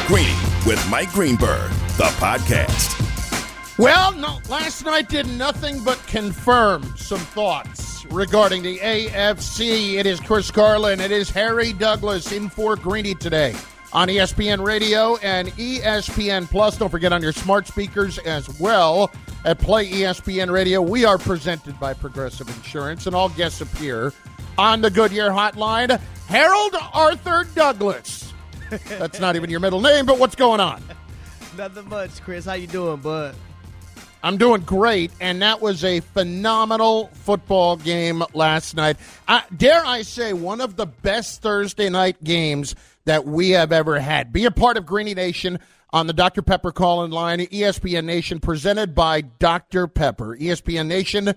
Greeny with Mike Greenberg, the podcast. Well, no, last night did nothing but confirm some thoughts regarding the AFC. It is Chris Carlin. It is Harry Douglas in for Greeny today on ESPN Radio and ESPN Plus. Don't forget on your smart speakers as well at Play ESPN Radio. We are presented by Progressive Insurance, and all guests appear on the Goodyear Hotline. Harold Arthur Douglas. That's not even your middle name, but what's going on? Nothing much, Chris. How you doing, bud? I'm doing great, and that was a phenomenal football game last night. Dare I say, one of the best Thursday night games that we have ever had. Be a part of Greeny Nation on the Dr. Pepper call-in line, ESPN Nation, presented by Dr. Pepper. ESPN Nation,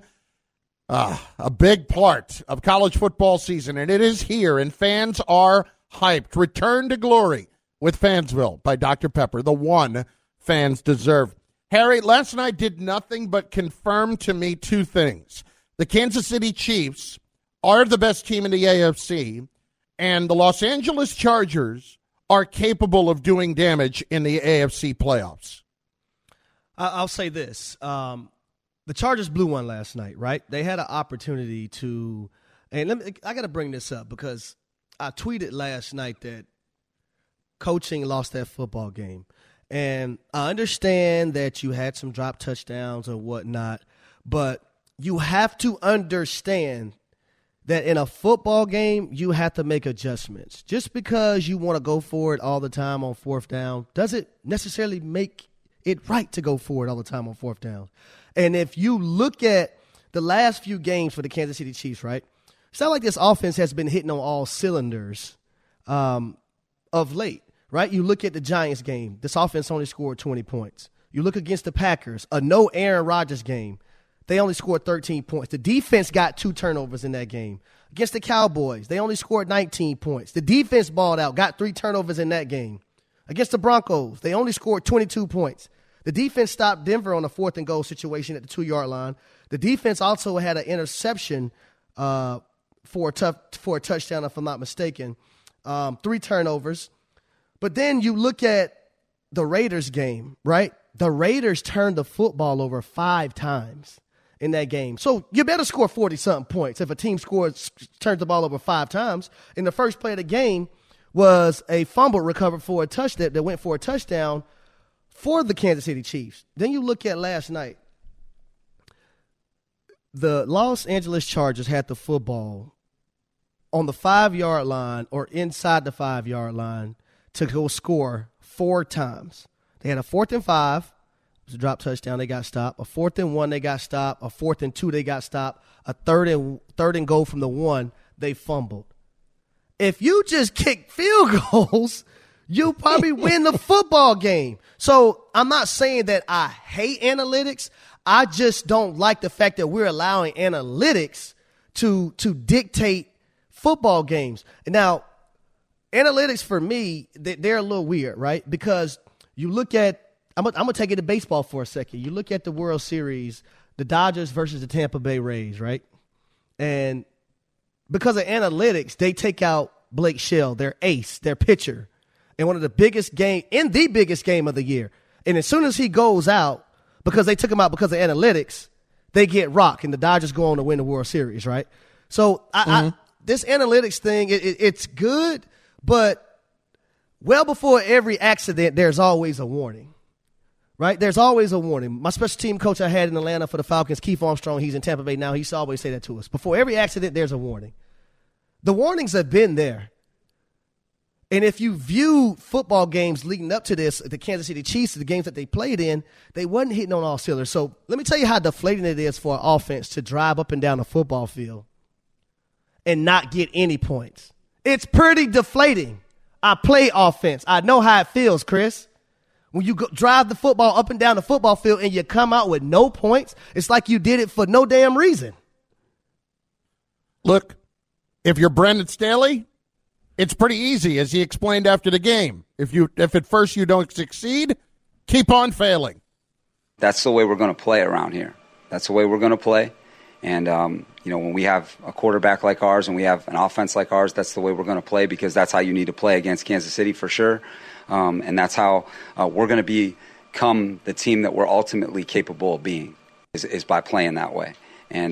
a big part of college football season, and it is here, and fans are hyped. Return to glory with Fansville by Dr. Pepper, the one fans deserve. Harry, last night did nothing but confirm to me two things. The Kansas City Chiefs are the best team in the AFC, and the Los Angeles Chargers are capable of doing damage in the AFC playoffs. I'll say this. The Chargers blew one last night, right? They had an opportunity to – and I got to bring this up because I tweeted last night that coaching lost that football game. And I understand that you had some drop touchdowns or whatnot, but you have to understand that in a football game, you have to make adjustments. Just because you want to go for it all the time on fourth down doesn't necessarily make it right to go for it all the time on fourth down. And if you look at the last few games for the Kansas City Chiefs, right, it's not like this offense has been hitting on all cylinders of late. Right? You look at the Giants game. This offense only scored 20 points. You look against the Packers, a no Aaron Rodgers game. They only scored 13 points. The defense got 2 turnovers in that game. Against the Cowboys, they only scored 19 points. The defense balled out, got 3 turnovers in that game. Against the Broncos, they only scored 22 points. The defense stopped Denver on a 4th and goal situation at the 2-yard line. The defense also had an interception for a touchdown, if I'm not mistaken. 3 turnovers. But then you look at the Raiders game, right? The Raiders turned the football over 5 times in that game. So you better score 40-something points if a team turns the ball over 5 times. In the first play of the game was a fumble recovered for a touchdown that went for a touchdown for the Kansas City Chiefs. Then you look at last night. The Los Angeles Chargers had the football on the 5-yard line or inside the 5-yard line to go score 4 times. They had a 4th and 5. It was a drop touchdown. They got stopped. A 4th and 1, they got stopped. A 4th and 2, they got stopped. A third and goal from the 1, they fumbled. If you just kick field goals, you probably win the football game. So I'm not saying that I hate analytics. I just don't like the fact that we're allowing analytics to dictate football games. Now, analytics for me, they're a little weird, right? Because you look at, I'm going to take it to baseball for a second. You look at the World Series, the Dodgers versus the Tampa Bay Rays, right? And because of analytics, they take out Blake Snell, their ace, their pitcher, in one of the biggest biggest game of the year. And as soon as he goes out, because they took him out because of analytics, they get rocked, and the Dodgers go on to win the World Series, right? So this analytics thing, it's good. But well before every accident, there's always a warning, right? There's always a warning. My special team coach I had in Atlanta for the Falcons, Keith Armstrong, he's in Tampa Bay now. He used to always say that to us. Before every accident, there's a warning. The warnings have been there. And if you view football games leading up to this, the Kansas City Chiefs, the games that they played in, they wasn't hitting on all cylinders. So let me tell you how deflating it is for an offense to drive up and down a football field and not get any points. It's pretty deflating. I play offense. I know how it feels, Chris. When you drive the football up and down the football field and you come out with no points, it's like you did it for no damn reason. Look, if you're Brandon Staley, it's pretty easy, as he explained after the game. If at first you don't succeed, keep on failing. That's the way we're going to play around here. That's the way we're going to play. And, when we have a quarterback like ours and we have an offense like ours, that's the way we're going to play, because that's how you need to play against Kansas City for sure. And that's how we're going to become the team that we're ultimately capable of being, is by playing that way. And,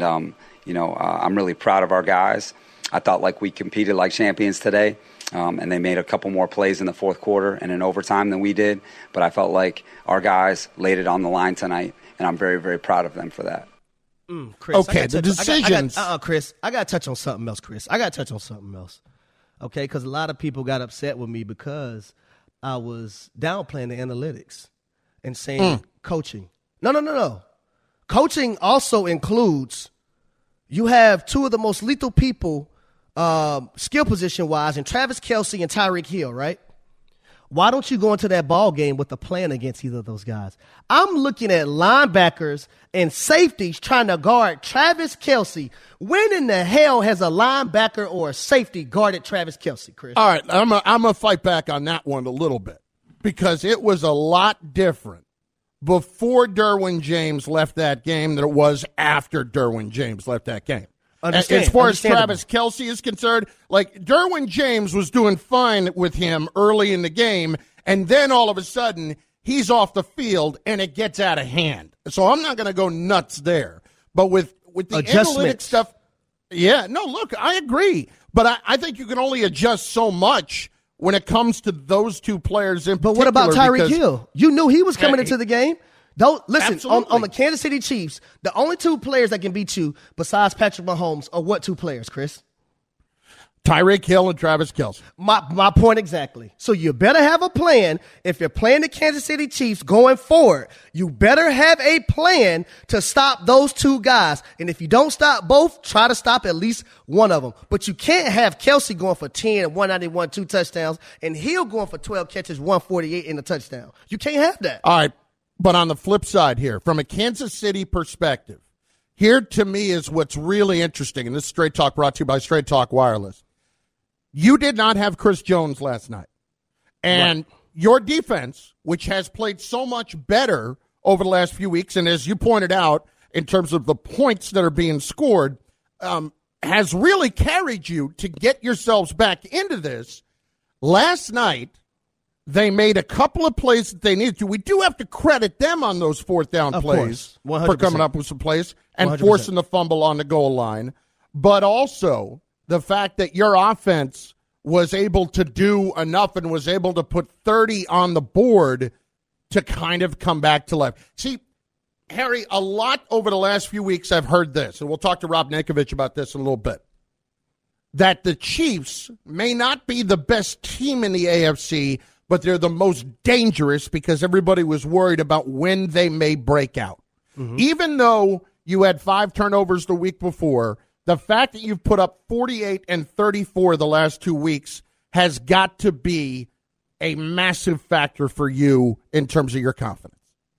I'm really proud of our guys. I thought like we competed like champions today, and they made a couple more plays in the fourth quarter and in overtime than we did. But I felt like our guys laid it on the line tonight, and I'm very, very proud of them for that. Chris, okay, the decisions. Chris, I got to touch on something else, Chris. I got to touch on something else. Okay, because a lot of people got upset with me because I was downplaying the analytics and saying coaching. No. Coaching also includes you have two of the most lethal people skill position-wise in Travis Kelce and Tyreek Hill, right? Why don't you go into that ball game with a plan against either of those guys? I'm looking at linebackers and safeties trying to guard Travis Kelce. When in the hell has a linebacker or a safety guarded Travis Kelce, Chris? All right, I'm going to fight back on that one a little bit, because it was a lot different before Derwin James left that game than it was after Derwin James left that game. As far as Travis Kelce is concerned, like, Derwin James was doing fine with him early in the game, and then all of a sudden he's off the field and it gets out of hand. So I'm not going to go nuts there. But with the analytic stuff, look, I agree. But I think you can only adjust so much when it comes to those two players in particular. But what about Tyreek Hill? You knew he was coming into the game. Listen, on the Kansas City Chiefs, the only two players that can beat you besides Patrick Mahomes are what two players, Chris? Tyreek Hill and Travis Kelce. My point exactly. So you better have a plan. If you're playing the Kansas City Chiefs going forward, you better have a plan to stop those two guys. And if you don't stop both, try to stop at least one of them. But you can't have Kelce going for 10 and 191, 2 touchdowns, and Hill going for 12 catches, 148 in a touchdown. You can't have that. All right. But on the flip side here, from a Kansas City perspective, here to me is what's really interesting, and this is Straight Talk brought to you by Straight Talk Wireless. You did not have Chris Jones last night. And your defense, which has played so much better over the last few weeks, and as you pointed out, in terms of the points that are being scored, has really carried you to get yourselves back into this. Last night, they made a couple of plays that they needed to. We do have to credit them on those fourth down plays for coming up with some plays and 100%. Forcing the fumble on the goal line. But also the fact that your offense was able to do enough and was able to put 30 on the board to kind of come back to life. See, Harry, a lot over the last few weeks I've heard this, and we'll talk to Rob Ninkovich about this in a little bit, that the Chiefs may not be the best team in the AFC, but they're the most dangerous because everybody was worried about when they may break out. Mm-hmm. Even though you had 5 turnovers the week before, the fact that you've put up 48 and 34 the last 2 weeks has got to be a massive factor for you in terms of your confidence.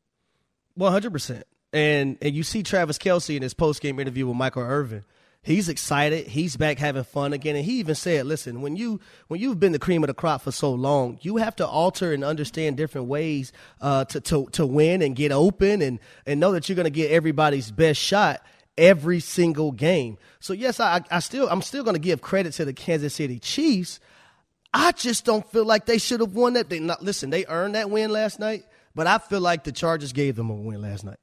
100%. And you see Travis Kelce in his post-game interview with Michael Irvin. He's excited. He's back having fun again. And he even said, listen, when you've been the cream of the crop for so long, you have to alter and understand different ways to win and get open and know that you're going to get everybody's best shot every single game. So, yes, I'm still going to give credit to the Kansas City Chiefs. I just don't feel like they should have won that. They earned that win last night, but I feel like the Chargers gave them a win last night.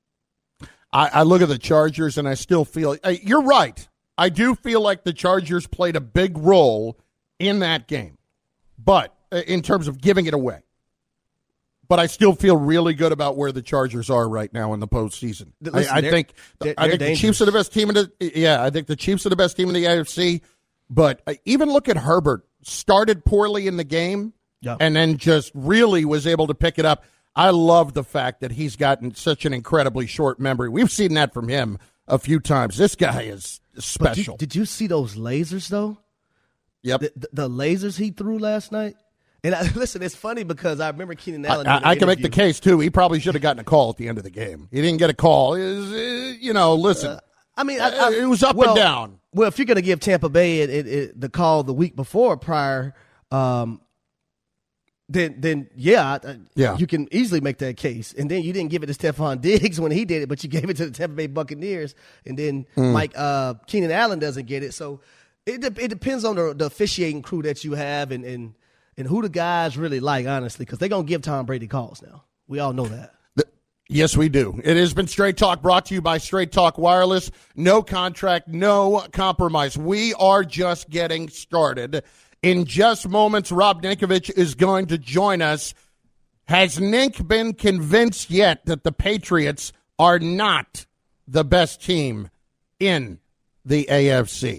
I look at the Chargers, and I still feel you're right. I do feel like the Chargers played a big role in that game, but in terms of giving it away. But I still feel really good about where the Chargers are right now in the postseason. Listen, I think the Chiefs are the best team I think the Chiefs are the best team in the AFC. But even look at Herbert. Started poorly in the game, and then just really was able to pick it up. I love the fact that he's gotten such an incredibly short memory. We've seen that from him a few times. This guy is special. Did you see those lasers, though? Yep. The lasers he threw last night? And listen, it's funny because I remember Keenan Allen. I can make the case, too. He probably should have gotten a call at the end of the game. He didn't get a call. Listen. It was up and down. Well, if you're going to give Tampa Bay the call the week before prior, then you can easily make that case. And then you didn't give it to Stephon Diggs when he did it, but you gave it to the Tampa Bay Buccaneers. And then Keenan Allen doesn't get it. So it depends on the officiating crew that you have and who the guys really like, honestly, because they're going to give Tom Brady calls now. We all know that. Yes, we do. It has been Straight Talk, brought to you by Straight Talk Wireless. No contract, no compromise. We are just getting started. In just moments, Rob Ninkovich is going to join us. Has Nink been convinced yet that the Patriots are not the best team in the AFC?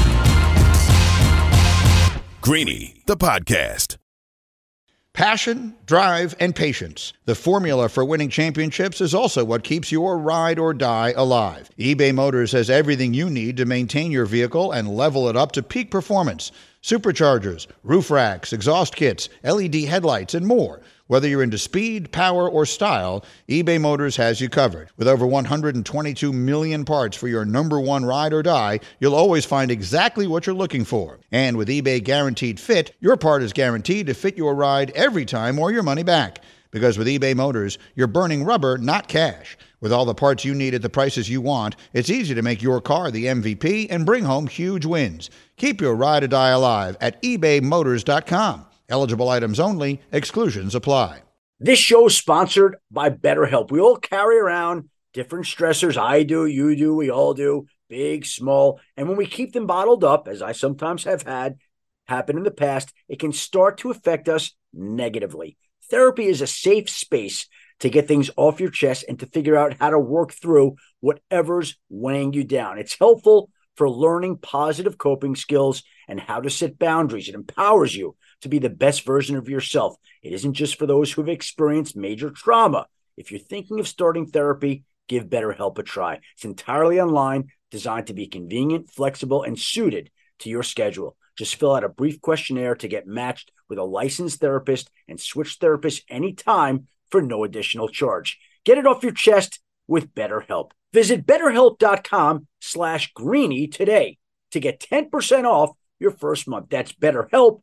Greeny, the podcast. Passion, drive, and patience. The formula for winning championships is also what keeps your ride or die alive. eBay Motors has everything you need to maintain your vehicle and level it up to peak performance. Superchargers, roof racks, exhaust kits, LED headlights, and more. Whether you're into speed, power, or style, eBay Motors has you covered. With over 122 million parts for your number one ride or die, you'll always find exactly what you're looking for. And with eBay Guaranteed Fit, your part is guaranteed to fit your ride every time or your money back. Because with eBay Motors, you're burning rubber, not cash. With all the parts you need at the prices you want, it's easy to make your car the MVP and bring home huge wins. Keep your ride or die alive at ebaymotors.com. Eligible items only. Exclusions apply. This show is sponsored by BetterHelp. We all carry around different stressors. I do, you do, we all do, big, small. And when we keep them bottled up, as I sometimes have had happen in the past, it can start to affect us negatively. Therapy is a safe space to get things off your chest and to figure out how to work through whatever's weighing you down. It's helpful for learning positive coping skills and how to set boundaries. It empowers you to be the best version of yourself. It isn't just for those who have experienced major trauma. If you're thinking of starting therapy, give BetterHelp a try. It's entirely online, designed to be convenient, flexible, and suited to your schedule. Just fill out a brief questionnaire to get matched with a licensed therapist and switch therapists anytime for no additional charge. Get it off your chest with BetterHelp. Visit BetterHelp.com/Greeny today to get 10% off your first month. That's BetterHelp,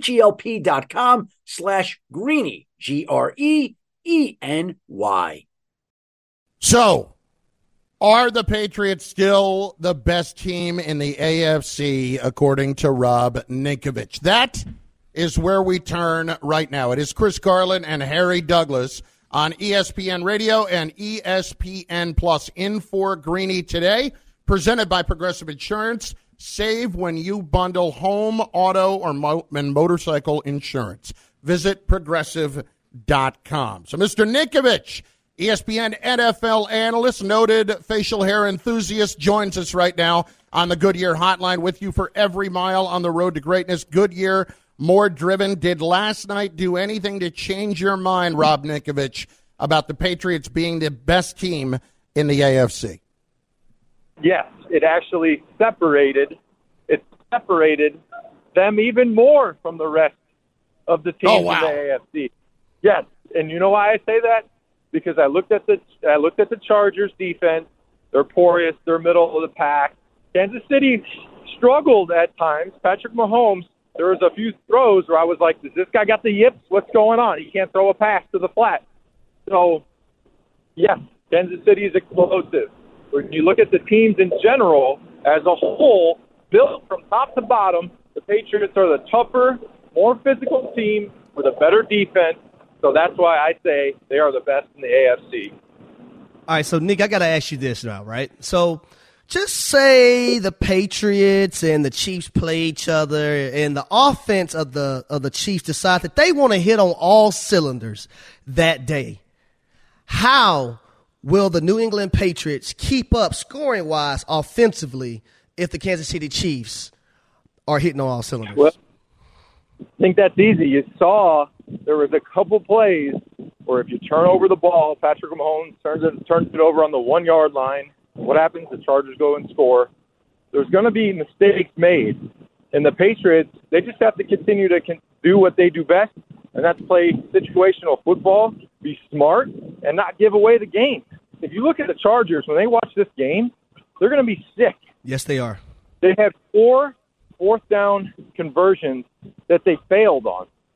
HELP.com/Greeny, GREENY. So, are the Patriots still the best team in the AFC, according to Rob Ninkovich? That is where we turn right now. It is Chris Garland and Harry Douglas on ESPN Radio and ESPN Plus. In for Greeny today, presented by Progressive Insurance. Save when you bundle home, auto, or motorcycle insurance. Visit Progressive.com. So, Mr. Ninkovich, ESPN NFL analyst, noted facial hair enthusiast, joins us right now on the Goodyear Hotline with you for every mile on the road to greatness. Goodyear, more driven. Did last night do anything to change your mind, Rob Ninkovich, about the Patriots being the best team in the AFC? Yes, it actually separated them even more from the rest of the teams in the AFC. Yes, and you know why I say that? Because I looked at the Chargers defense. They're porous. They're middle of the pack. Kansas City struggled at times. Patrick Mahomes, there was a few throws where I was like, does this guy got the yips? What's going on? He can't throw a pass to the flat. So, yes, Kansas City is explosive. When you look at the teams in general, as a whole, built from top to bottom, the Patriots are the tougher, more physical team with a better defense. So that's why I say they are the best in the AFC. All right, so, Nick, I got to ask you this now, right? So just say the Patriots and the Chiefs play each other and the offense of the Chiefs decide that they want to hit on all cylinders that day. How will the New England Patriots keep up scoring-wise offensively if the Kansas City Chiefs are hitting on all cylinders? Well, I think that's easy. You saw there was a couple plays where if you turn over the ball, Patrick Mahomes turns it over on the 1 yard line. What happens? The Chargers go and score. There's going to be mistakes made. And the Patriots, they just have to continue to do what they do best, and that's play situational football, be smart, and not give away the game. If you look at the Chargers, when they watch this game, they're going to be sick. Yes, they are. They had 4 fourth down conversions that they failed on.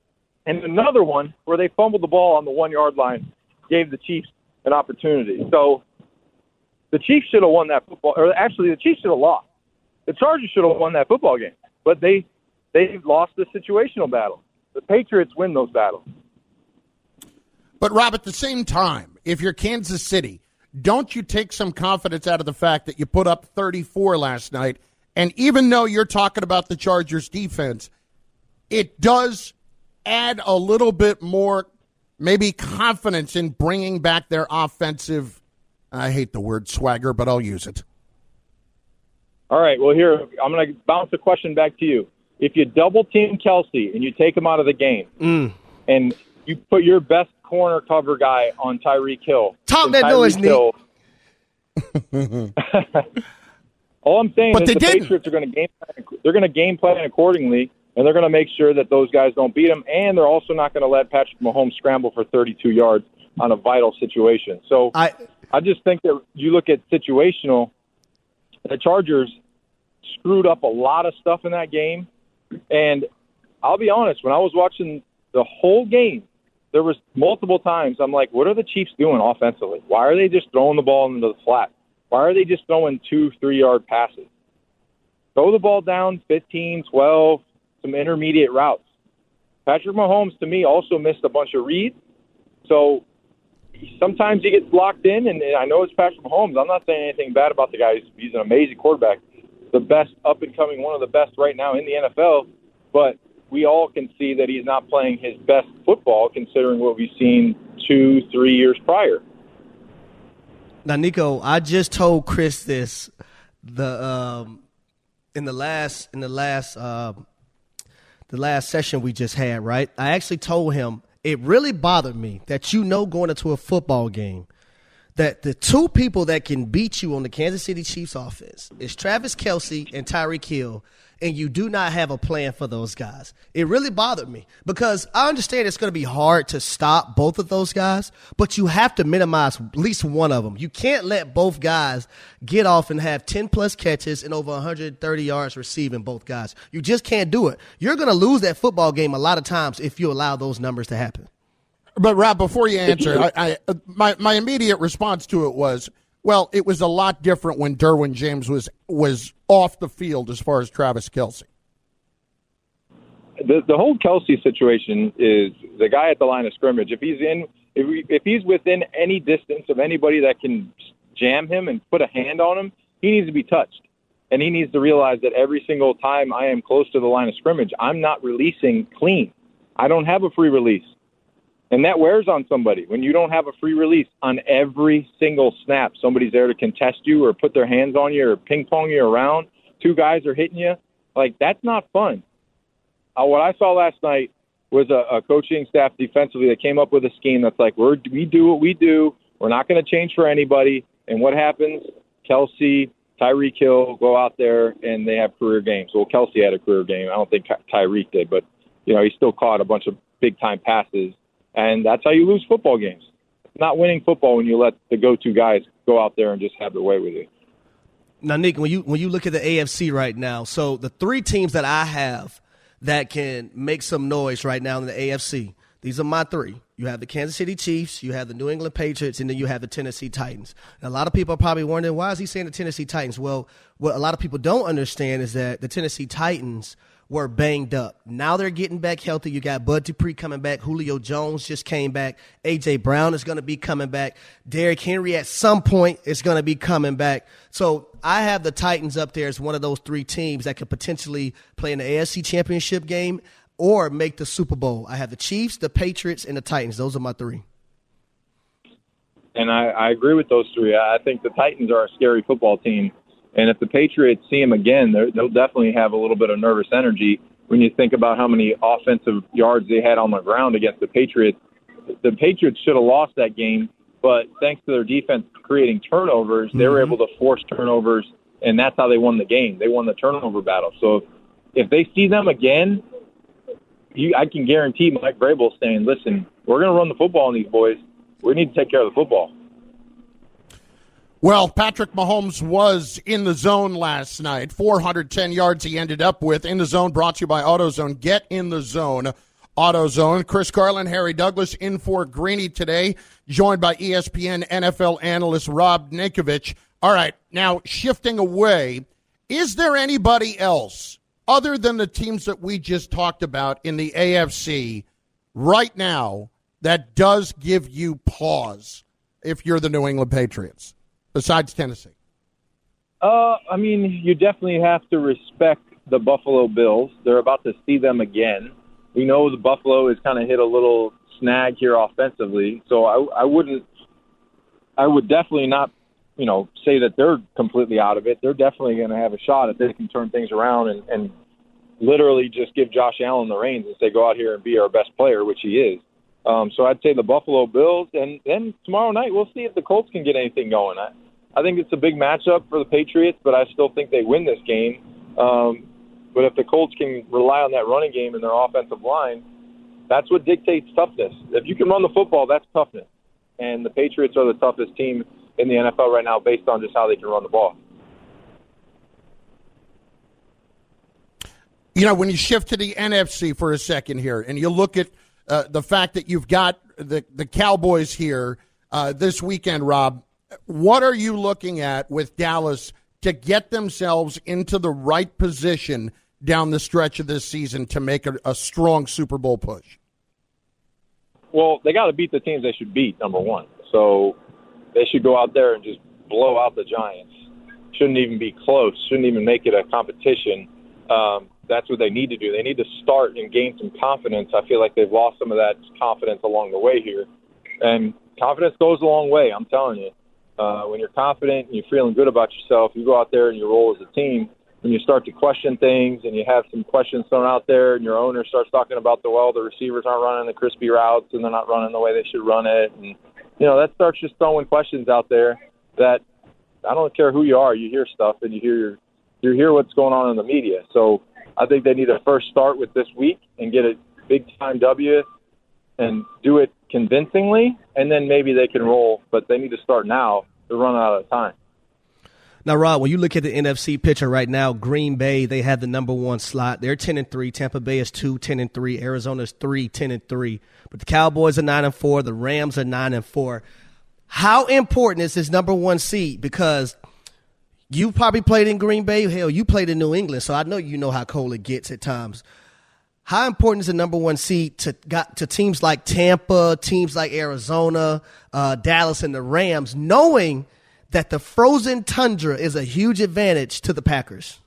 and another one where they fumbled the ball on the 1-yard line, gave the Chiefs an opportunity. So the Chiefs should have won that football, or actually the Chiefs should have lost. The Chargers should have won that football game, but they lost the situational battle. The Patriots win those battles. But, Rob, at the same time, if you're Kansas City, don't you take some confidence out of the fact that you put up 34 last night? And even though you're talking about the Chargers defense, it does add a little bit more maybe confidence in bringing back their offensive, I hate the word swagger, but I'll use it. All right, well, here, I'm going to bounce the question back to you. If you double-team Kelsey and you take him out of the game and you put your best corner cover guy on Tyreek Hill. Talk that noise, Nick. All I'm saying is the Patriots are going to game plan accordingly, and they're going to make sure that those guys don't beat them, and they're also not going to let Patrick Mahomes scramble for 32 yards on a vital situation. So I just think that you look at situational, the Chargers screwed up a lot of stuff in that game, and I'll be honest, when I was watching the whole game, there was multiple times I'm like, what are the Chiefs doing offensively? Why are they just throwing the ball into the flat? Why are they just throwing 2-3 yard passes? Throw the ball down 15, 12, some intermediate routes. Patrick Mahomes, to me, also missed a bunch of reads. So sometimes he gets locked in, and I know it's Patrick Mahomes. I'm not saying anything bad about the guy. He's an amazing quarterback, the best up-and-coming, one of the best right now in the NFL. But we all can see that he's not playing his best football considering what we've seen 2-3 years prior. Now, Nico, I just told Chris this in the last session we just had, right? I actually told him it really bothered me that going into a football game that the two people that can beat you on the Kansas City Chiefs offense is Travis Kelce and Tyreek Hill, and you do not have a plan for those guys. It really bothered me because I understand it's going to be hard to stop both of those guys, but you have to minimize at least one of them. You can't let both guys get off and have 10-plus catches and over 130 yards receiving, both guys. You just can't do it. You're going to lose that football game a lot of times if you allow those numbers to happen. But, Rob, before you answer, my immediate response to it was, well, it was a lot different when Derwin James was off the field as far as Travis Kelce. The whole Kelce situation is the guy at the line of scrimmage. If he's within any distance of anybody that can jam him and put a hand on him, he needs to be touched. And he needs to realize that every single time I am close to the line of scrimmage, I'm not releasing clean. I don't have a free release. And that wears on somebody. When you don't have a free release on every single snap, somebody's there to contest you or put their hands on you or ping-pong you around, two guys are hitting you, like, that's not fun. What I saw last night was a coaching staff defensively that came up with a scheme that's like, we do what we do, we're not going to change for anybody, and what happens? Kelce, Tyreek Hill go out there and they have career games. Well, Kelce had a career game. I don't think Tyreek did, but, he still caught a bunch of big-time passes. And that's how you lose football games. Not winning football when you let the go-to guys go out there and just have their way with you. Now, Nick, when you look at the AFC right now, so the three teams that I have that can make some noise right now in the AFC, these are my three. You have the Kansas City Chiefs, you have the New England Patriots, and then you have the Tennessee Titans. And a lot of people are probably wondering, why is he saying the Tennessee Titans? Well, what a lot of people don't understand is that the Tennessee Titans were banged up. Now they're getting back healthy. You got Bud Dupree coming back. Julio Jones just came back. A.J. Brown is going to be coming back. Derrick Henry at some point is going to be coming back. So I have the Titans up there as one of those three teams that could potentially play in the AFC Championship game or make the Super Bowl. I have the Chiefs, the Patriots, and the Titans. Those are my three. And I agree with those three. I think the Titans are a scary football team. And if the Patriots see him again, they'll definitely have a little bit of nervous energy when you think about how many offensive yards they had on the ground against the Patriots. The Patriots should have lost that game, but thanks to their defense creating turnovers, they were able to force turnovers, and that's how they won the game. They won the turnover battle. So if they see them again, I can guarantee Mike Vrabel saying, listen, we're going to run the football on these boys. We need to take care of the football. Well, Patrick Mahomes was in the zone last night. 410 yards he ended up with. In the Zone brought to you by AutoZone. Get in the zone. AutoZone. Chris Carlin, Harry Douglas in for Greeny today, joined by ESPN NFL analyst Rob Ninkovich. All right, now shifting away, is there anybody else other than the teams that we just talked about in the AFC right now that does give you pause if you're the New England Patriots, besides Tennessee? I mean, you definitely have to respect the Buffalo Bills. They're about to see them again. We know the Buffalo has kind of hit a little snag here offensively, so I would definitely not, say that they're completely out of it. They're definitely going to have a shot if they can turn things around and literally just give Josh Allen the reins and say, go out here and be our best player, which he is. So I'd say the Buffalo Bills, and then tomorrow night we'll see if the Colts can get anything going. I think it's a big matchup for the Patriots, but I still think they win this game. But if the Colts can rely on that running game and their offensive line, that's what dictates toughness. If you can run the football, that's toughness. And the Patriots are the toughest team in the NFL right now based on just how they can run the ball. When you shift to the NFC for a second here, and you look at the fact that you've got the Cowboys here this weekend, Rob, what are you looking at with Dallas to get themselves into the right position down the stretch of this season to make a strong Super Bowl push? Well, they got to beat the teams they should beat, number one. So they should go out there and just blow out the Giants. Shouldn't even be close. Shouldn't even make it a competition. That's what they need to do. They need to start and gain some confidence. I feel like they've lost some of that confidence along the way here. And confidence goes a long way, I'm telling you. When you're confident and you're feeling good about yourself, you go out there and you roll as a team. When you start to question things and you have some questions thrown out there and your owner starts talking about the receivers aren't running the crispy routes and they're not running the way they should run it. And, that starts just throwing questions out there that I don't care who you are, you hear stuff and you hear what's going on in the media. So I think they need to first start with this week and get a big-time W and do it convincingly, and then maybe they can roll. But they need to start now. They're running out of time. Now, Rob, when you look at the NFC picture right now, Green Bay, they have the number one slot. They're 10-3. Tampa Bay is 2-10-3. Arizona's 3-10-3. But the Cowboys are 9-4. The Rams are 9-4. How important is this number one seed? Because you probably played in Green Bay. Hell, you played in New England, so I know you know how cold it gets at times. How important is the number one seed to teams like Tampa, teams like Arizona, Dallas, and the Rams, knowing that the frozen tundra is a huge advantage to the Packers?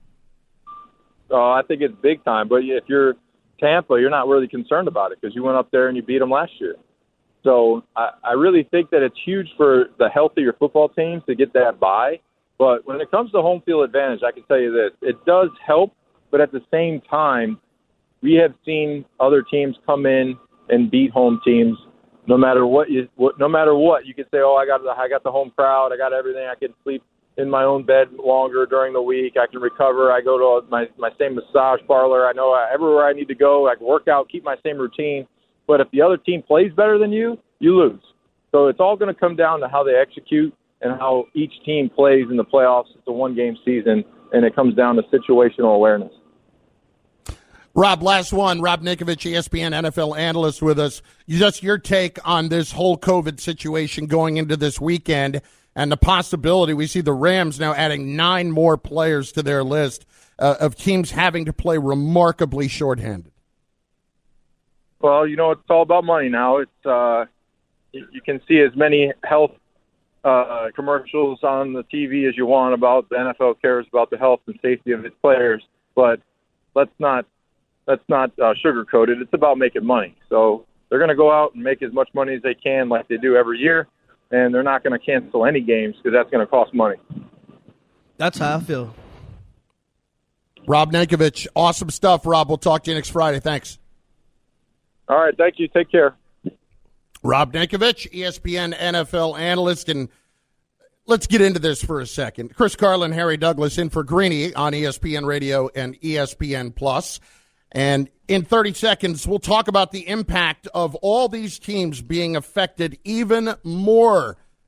I think it's big time. But if you're Tampa, you're not really concerned about it because you went up there and you beat them last year. So I really think that it's huge for the healthier football teams to get that bye. But when it comes to home field advantage, I can tell you this. It does help, but at the same time, we have seen other teams come in and beat home teams. No matter what, you can say, "Oh, I got the home crowd. I got everything. I can sleep in my own bed longer during the week. I can recover. I go to my same massage parlor. I know everywhere I need to go. I can work out, keep my same routine." But if the other team plays better than you, you lose. So it's all going to come down to how they execute and how each team plays in the playoffs. It's a one-game season, and it comes down to situational awareness. Rob, last one. Rob Ninkovich, ESPN NFL analyst with us. Just your take on this whole COVID situation going into this weekend and the possibility we see the Rams now adding 9 more players to their list of teams having to play remarkably shorthanded. Well, it's all about money now. It's you can see as many health commercials on the TV as you want about the NFL cares about the health and safety of its players, but let's not sugarcoat it. It's about making money. So they're going to go out and make as much money as they can like they do every year, and they're not going to cancel any games because that's going to cost money. That's how I feel. Rob Ninkovich, awesome stuff, Rob. We'll talk to you next Friday. Thanks. All right, thank you. Take care. Rob Ninkovich, ESPN NFL analyst, and let's get into this for a second. Chris Carlin, Harry Douglas in for Greeny on ESPN Radio and ESPN Plus. And in 30 seconds, we'll talk about the impact of all these teams being affected even more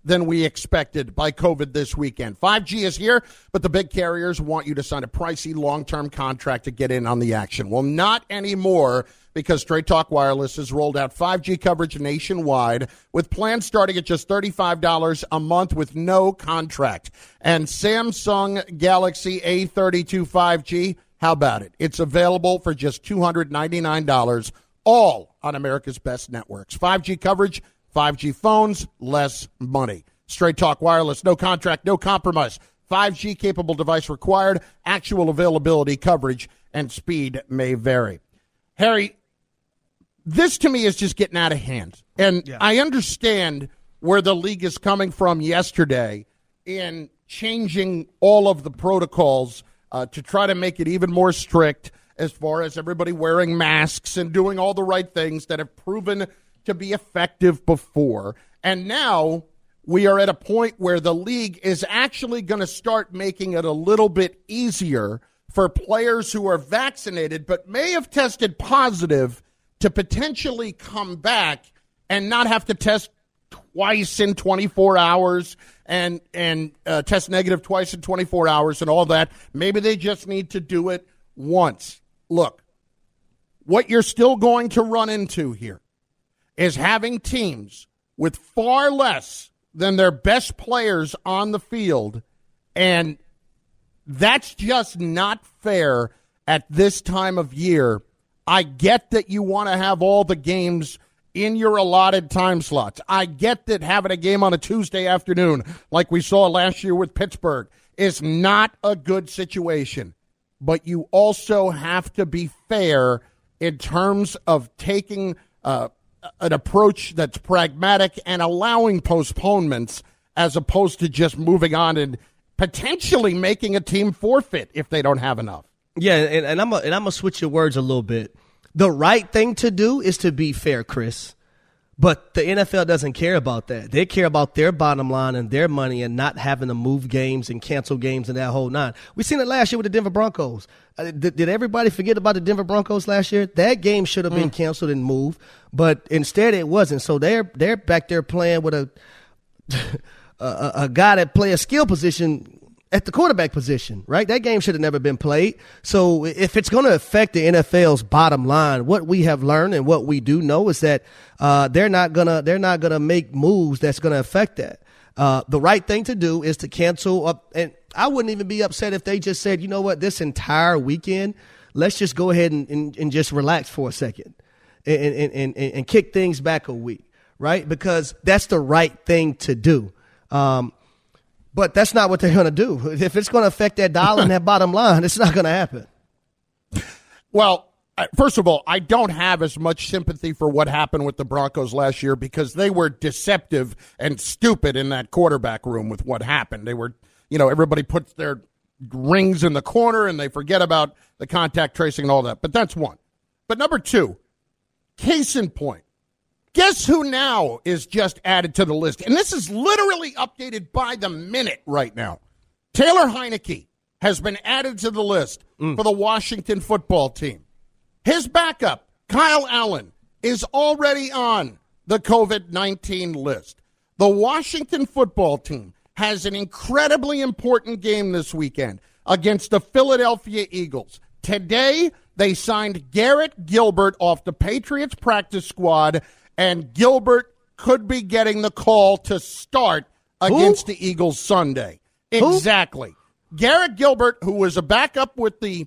than we expected by COVID this weekend. 5G is here, but the big carriers want you to sign a pricey long-term contract to get in on the action. Well, not anymore, because Straight Talk Wireless has rolled out 5G coverage nationwide with plans starting at just $35 a month with no contract. And Samsung Galaxy A32 5G, how about it? It's available for just $299, all on America's best networks. 5G coverage, 5G phones, less money. Straight Talk Wireless, no contract, no compromise. 5G capable device required. Actual availability, coverage, and speed may vary. Harry, this to me is just getting out of hand. And I understand where the league is coming from yesterday in changing all of the protocols to try to make it even more strict as far as everybody wearing masks and doing all the right things that have proven to be effective before. And now we are at a point where the league is actually going to start making it a little bit easier for players who are vaccinated but may have tested positive to potentially come back and not have to test twice in 24 hours and test negative twice in 24 hours and all that. Maybe they just need to do it once. Look, what you're still going to run into here is having teams with far less than their best players on the field, and that's just not fair at this time of year. I get that you want to have all the games in your allotted time slots. I get that having a game on a Tuesday afternoon, like we saw last year with Pittsburgh, is not a good situation. But you also have to be fair in terms of taking an approach that's pragmatic and allowing postponements as opposed to just moving on and potentially making a team forfeit if they don't have enough. Yeah, and I'm gonna switch your words a little bit. The right thing to do is to be fair, Chris. But the NFL doesn't care about that. They care about their bottom line and their money and not having to move games and cancel games and that whole nine. We seen it last year with the Denver Broncos. Did everybody forget about the Denver Broncos last year? That game should have been canceled and moved, but instead it wasn't. So they're back there playing with a guy that play a skill position at the quarterback position, right? That game should have never been played. So if it's going to affect the NFL's bottom line, what we have learned and what we do know is that they're not gonna make moves that's going to affect that. The right thing to do is to cancel up, and I wouldn't even be upset if they just said, you know what, this entire weekend, let's just go ahead and just relax for a second and kick things back a week, right? Because that's the right thing to do. But that's not what they're going to do. If it's going to affect that dollar and that bottom line, it's not going to happen. Well, first of all, I don't have as much sympathy for what happened with the Broncos last year because they were deceptive and stupid in that quarterback room with what happened. They were, everybody puts their rings in the corner and they forget about the contact tracing and all that. But that's one. But number two, case in point. Guess who now is just added to the list? And this is literally updated by the minute right now. Taylor Heineke has been added to the list for the Washington football team. His backup, Kyle Allen, is already on the COVID-19 list. The Washington football team has an incredibly important game this weekend against the Philadelphia Eagles. Today, they signed Garrett Gilbert off the Patriots practice squad, and Gilbert could be getting the call to start against the Eagles Sunday. Exactly. Garrett Gilbert, who was a backup with the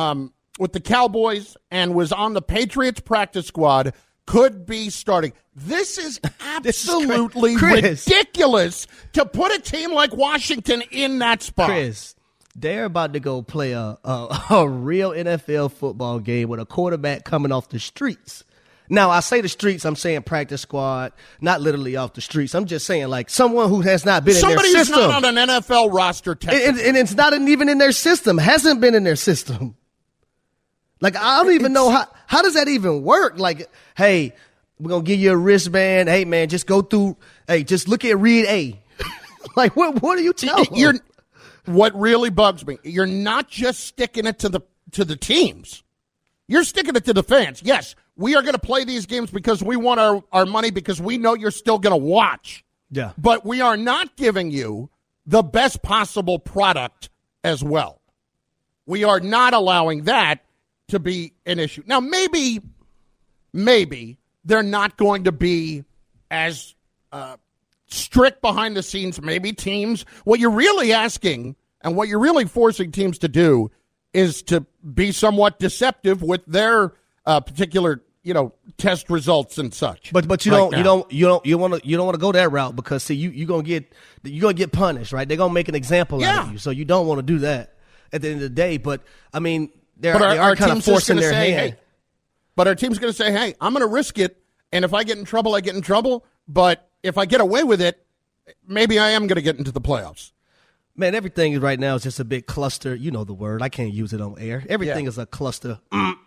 Cowboys and was on the Patriots practice squad, could be starting. This is absolutely ridiculous to put a team like Washington in that spot. Chris, they're about to go play a real NFL football game with a quarterback coming off the streets. Now, I say the streets, I'm saying practice squad, not literally off the streets. I'm just saying like someone who has not been in their system. Somebody who's not on an NFL roster. And it's not even in their system, hasn't been in their system. Like, I don't even know how does that even work? Like, hey, we're going to give you a wristband. Hey, man, just go through. Hey, just look at read A. Like, what are you telling me? What really bugs me, you're not just sticking it to the teams. You're sticking it to the fans. Yes, we are going to play these games because we want our money because we know you're still going to watch. Yeah. But we are not giving you the best possible product as well. We are not allowing that to be an issue. Now, maybe they're not going to be as strict behind the scenes. Maybe teams, what you're really asking and what you're really forcing teams to do is to be somewhat deceptive with their particular, test results and such. But you don't want to go that route, because see, you're gonna get punished, right? They're gonna make an example out of you, so you don't want to do that at the end of the day. But I mean, they are kind of forcing their hand. Hey, but our team's going to say, hey, I'm going to risk it, and if I get in trouble, I get in trouble. But if I get away with it, maybe I am going to get into the playoffs. Man, everything right now is just a big cluster. You know the word. I can't use it on air. Everything is a cluster.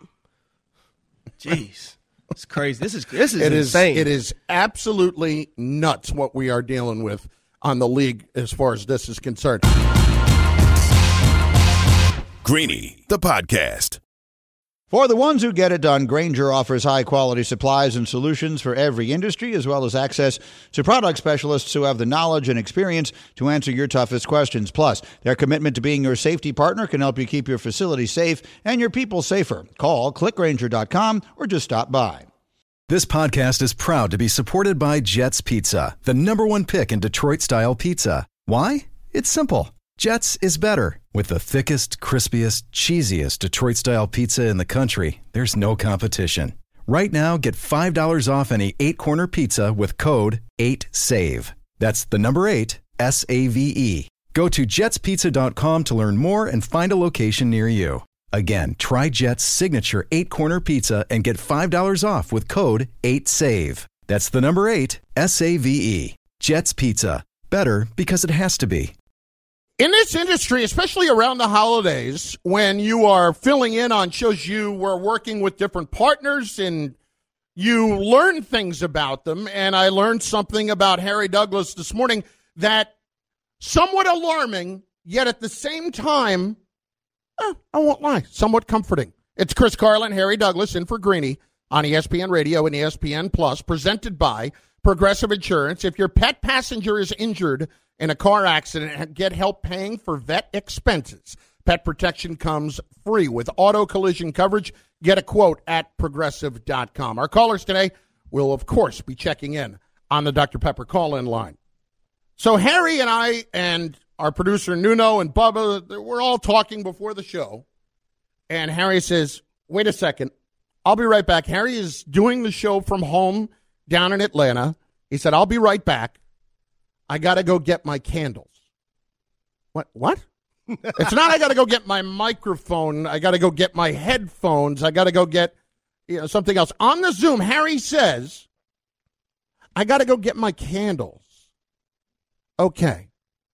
Jeez. It's crazy. This is insane. It is absolutely nuts what we are dealing with on the league as far as this is concerned. Greeny, the podcast. For the ones who get it done, Grainger offers high-quality supplies and solutions for every industry, as well as access to product specialists who have the knowledge and experience to answer your toughest questions. Plus, their commitment to being your safety partner can help you keep your facility safe and your people safer. Call clickgrainger.com or just stop by. This podcast is proud to be supported by Jets Pizza, the #1 pick in Detroit-style pizza. Why? It's simple. Jets is better. With the thickest, crispiest, cheesiest Detroit-style pizza in the country, there's no competition. Right now, get $5 off any 8-corner pizza with code 8SAVE. That's the number 8, S-A-V-E. Go to jetspizza.com to learn more and find a location near you. Again, try Jet's signature 8-corner pizza and get $5 off with code 8SAVE. That's the number 8, S-A-V-E. Jet's Pizza. Better because it has to be. In this industry, especially around the holidays, when you are filling in on shows, you were working with different partners and you learn things about them. And I learned something about Harry Douglas this morning that somewhat alarming, yet at the same time, I won't lie, somewhat comforting. It's Chris Carlin, Harry Douglas, in for Greeny on ESPN Radio and ESPN Plus, presented by Progressive Insurance. If your pet passenger is injured in a car accident, get help paying for vet expenses. Pet protection comes free with auto collision coverage. Get a quote at progressive.com. Our callers today will, of course, be checking in on the Dr. Pepper call-in line. So Harry and I and our producer Nuno and Bubba, we're all talking before the show. And Harry says, wait a second, I'll be right back. Harry is doing the show from home down in Atlanta. He said, I'll be right back. I got to go get my candles. What? It's not I got to go get my microphone. I got to go get my headphones. I got to go get something else. On the Zoom, Harry says, I got to go get my candles. Okay.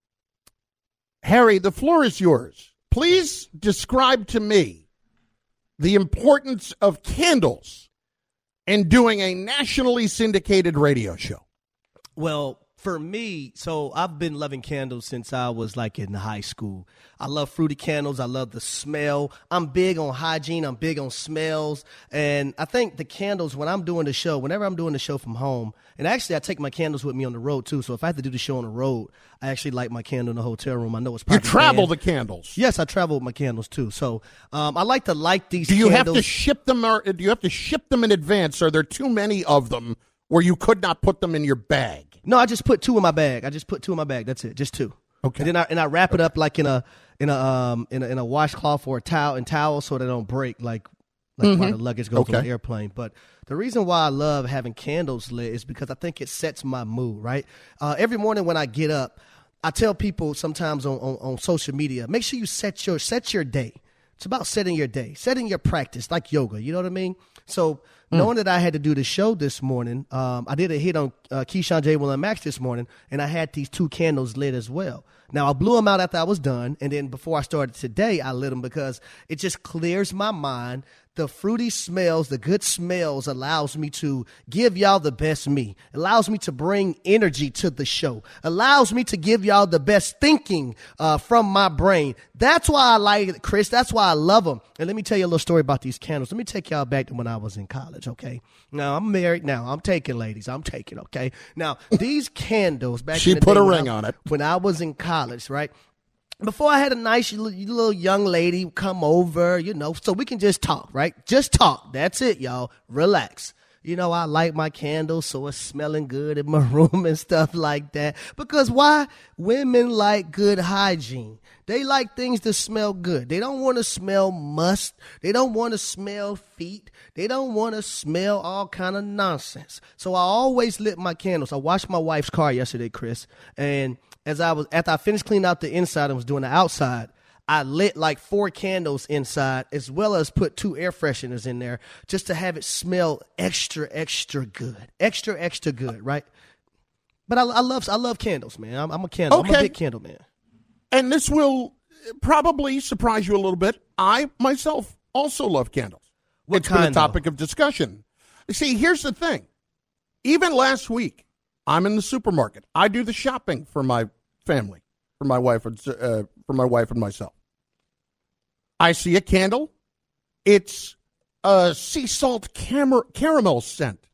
Harry, the floor is yours. Please describe to me the importance of candles in doing a nationally syndicated radio show. Well, for me, so I've been loving candles since I was like in high school. I love fruity candles. I love the smell. I'm big on hygiene. I'm big on smells. And I think the candles, whenever I'm doing the show from home, and actually I take my candles with me on the road too. So if I have to do the show on the road, I actually light my candle in the hotel room. I know it's probably You travel the candles. Yes, I travel with my candles too. So I like to light these candles. Do you have to ship them in advance? Are there too many of them where you could not put them in your bag? No, I just put 2 in my bag. That's it, just 2. Okay. And then I wrap it up like in a washcloth or a towel so they don't break like while the luggage goes on the airplane. But the reason why I love having candles lit is because I think it sets my mood, right? Every morning when I get up, I tell people sometimes on social media, make sure you set your day. It's about setting your day, setting your practice, like yoga. You know what I mean? So knowing that I had to do the show this morning, I did a hit on Keyshawn, J. Will, and Max this morning, and I had these 2 candles lit as well. Now, I blew them out after I was done, and then before I started today, I lit them because it just clears my mind. The fruity smells, the good smells allows me to give y'all the best me. Allows me to bring energy to the show. Allows me to give y'all the best thinking from my brain. That's why I like it, Chris. That's why I love them. And let me tell you a little story about these candles. Let me take y'all back to when I was in college. college, okay? Now, I'm married now. I'm taking, ladies. I'm taking, okay? Now, these candles back she in the put day a ring on it. When I was in college, right? Before I had a nice little young lady come over, so we can just talk, right? Just talk. That's it, y'all. Relax. I light my candles so it's smelling good in my room and stuff like that. Because why? Women like good hygiene. They like things to smell good. They don't want to smell must. They don't want to smell feet. They don't want to smell all kind of nonsense. So I always lit my candles. I washed my wife's car yesterday, Chris. And after I finished cleaning out the inside and was doing the outside, I lit like 4 candles inside, as well as put 2 air fresheners in there just to have it smell extra, extra good. Extra, extra good, right? But I love candles, man. I'm a candle. Okay. I'm a big candle man. And this will probably surprise you a little bit. I, myself, also love candles. It's been a topic of discussion. See, here's the thing. Even last week, I'm in the supermarket. I do the shopping for my family, for my wife and myself. I see a candle. It's a sea salt caramel scent.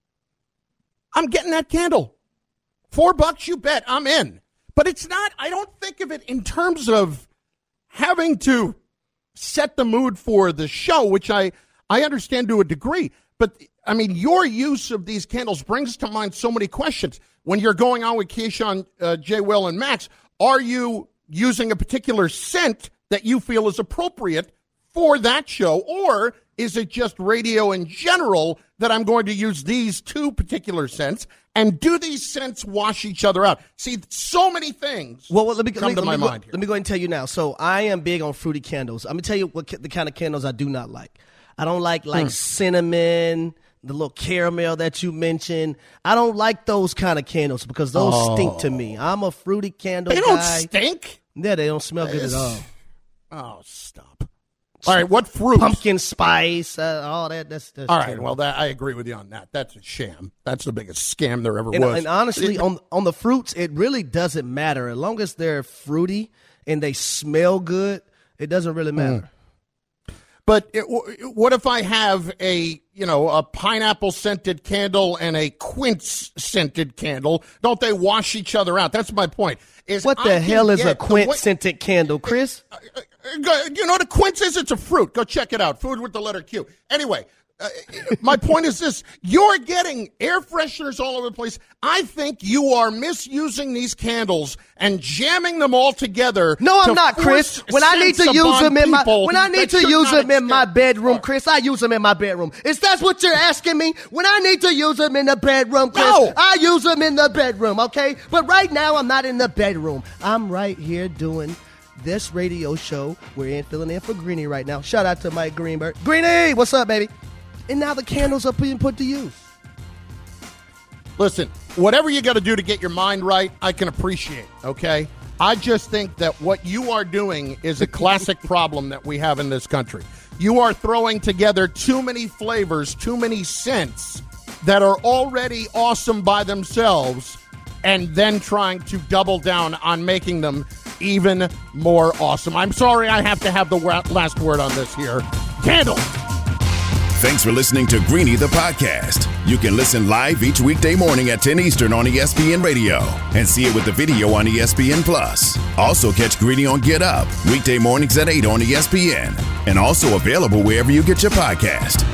I'm getting that candle. $4, you bet. I'm in. But it's not, I don't think of it in terms of having to set the mood for the show, which I understand to a degree. But, I mean, your use of these candles brings to mind so many questions. When you're going on with Keyshawn, J. Will, and Max, are you using a particular scent that you feel is appropriate for that show, or is it just radio in general that I'm going to use these 2 particular scents, and do these scents wash each other out? See, so many things come to my mind here. Let me go ahead and tell you now. So I am big on fruity candles. I'm going to tell you the kind of candles I do not like. I don't like cinnamon, the little caramel that you mentioned. I don't like those kind of candles because those stink to me. I'm a fruity candle guy. They don't stink? Yeah, they don't smell good at all. Oh, stop. All right, what fruit? Pumpkin spice, all that. That's all right, well, I agree with you on that. That's a sham. That's the biggest scam there ever was. And honestly, on the fruits, it really doesn't matter. As long as they're fruity and they smell good, it doesn't really matter. But what if I have a pineapple scented candle and a quince scented candle? Don't they wash each other out? That's my point. What the hell is a quince scented candle, Chris? You know what a quince is? It's a fruit. Go check it out. Food with the letter Q. Anyway, my point is this. You're getting air fresheners all over the place. I think you are misusing these candles and jamming them all together. No, I'm not, Chris. When I need to use them in my bedroom, Chris, I use them in my bedroom. Is that what you're asking me? When I need to use them in the bedroom, Chris, no. I use them in the bedroom, okay? But right now, I'm not in the bedroom. I'm right here doing this radio show. We're filling in for Greeny right now. Shout out to Mike Greenberg. Greeny, what's up, baby? And now the candles are being put to use. Listen, whatever you got to do to get your mind right, I can appreciate, okay? I just think that what you are doing is a classic problem that we have in this country. You are throwing together too many flavors, too many scents that are already awesome by themselves, and then trying to double down on making them even more awesome. I'm sorry I have to have the last word on this here. Candle! Thanks for listening to Greeny the Podcast. You can listen live each weekday morning at 10 Eastern on ESPN Radio and see it with the video on ESPN Plus. Also catch Greeny on Get Up weekday mornings at 8 on ESPN and also available wherever you get your podcast.